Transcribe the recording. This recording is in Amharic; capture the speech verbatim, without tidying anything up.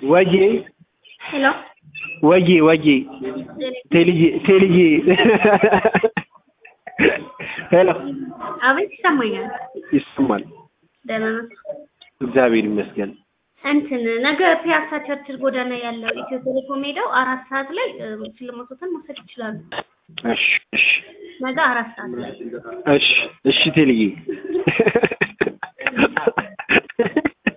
ወዬ ሄሎ ወዬ ወዬ ቴልጂ ቴልጂ ሄሎ አቤት ይሰማኛል ይሰማል ደህና ነህ እግዚአብሔር ይመስገን እንትን ነገ ፒያሳ ቸርችል ጎዳና ያለው ኢትዮ ቴሌኮም ሄደው አራት ሰዓት ላይ ሽልማቶችን መውሰድ ይችላሉ እሺ እሺ ነገ አራት ሰዓት ላይ እሺ እሺ ቴልጂ